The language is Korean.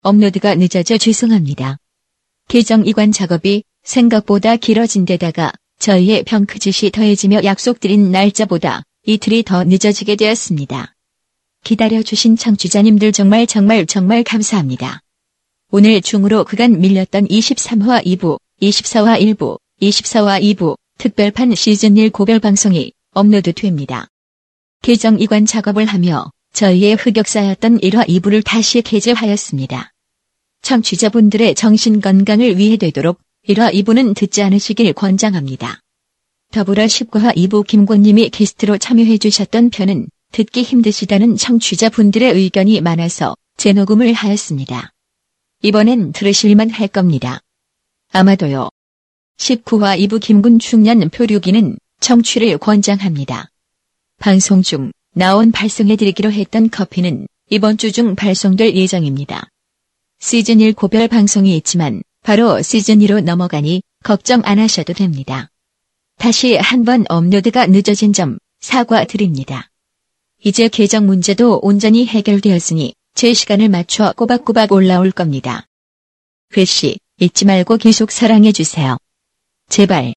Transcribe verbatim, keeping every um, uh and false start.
업로드가 늦어져 죄송합니다. 계정 이관 작업이 생각보다 길어진 데다가 저희의 병크짓이 더해지며 약속드린 날짜보다 이틀이 더 늦어지게 되었습니다. 기다려주신 청취자님들 정말 정말 정말 감사합니다. 오늘 중으로 그간 밀렸던 이십삼 화 이 부, 이십사 화 일 부, 이십사 화 이 부 특별판 시즌 일 고별 방송이 업로드됩니다. 계정 이관 작업을 하며 저희의 흑역사였던 일 화 이 부를 다시 게재하였습니다. 청취자분들의 정신건강을 위해 되도록 일 화 이 부는 듣지 않으시길 권장합니다. 더불어 십구 화 이 부 김권님이 게스트로 참여해주셨던 편은 듣기 힘드시다는 청취자분들의 의견이 많아서 재녹음을 하였습니다. 이번엔 들으실만 할 겁니다. 아마도요. 십구 화 이 부 김군 중년 표류기는 청취를 권장합니다. 방송 중 나온 발송해드리기로 했던 커피는 이번 주 중 발송될 예정입니다. 시즌 일 고별 방송이 있지만 바로 시즌 이로 넘어가니 걱정 안 하셔도 됩니다. 다시 한번 업로드가 늦어진 점 사과드립니다. 이제 계정 문제도 온전히 해결되었으니 제 시간을 맞춰 꼬박꼬박 올라올 겁니다. 글씨 잊지 말고 계속 사랑해주세요. 제발.